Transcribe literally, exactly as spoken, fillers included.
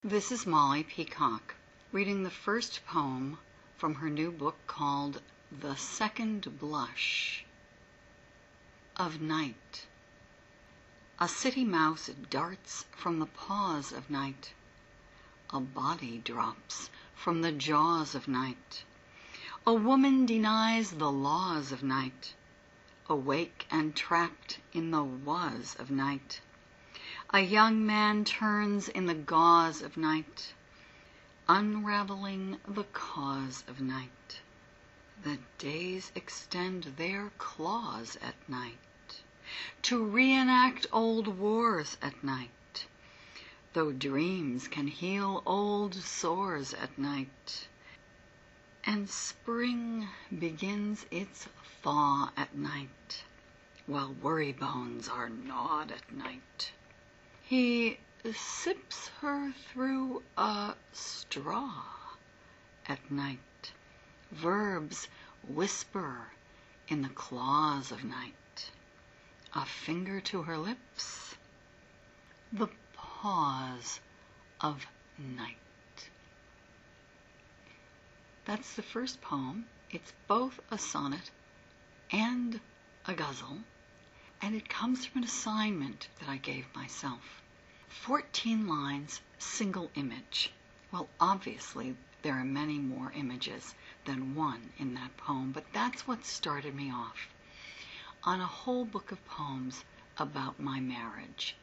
This is Molly Peacock, reading the first poem from her new book called The Second Blush of Night. A city mouse darts from the paws of night. A body drops from the jaws of night. A woman denies the laws of night, awake and trapped in the was of night. A young man turns in the gauze of night, unraveling the cause of night. The days extend their claws at night, to reenact old wars at night, though dreams can heal old sores at night. And spring begins its thaw at night, while worry bones are gnawed at night. He sips her through a straw at night. Verbs whisper in the claws of night. A finger to her lips, the pause of night. That's the first poem. It's both a sonnet and a ghazal, and it comes from an assignment that I gave myself. fourteen lines, single image. Well, obviously, there are many more images than one in that poem, but that's what started me off on a whole book of poems about my marriage.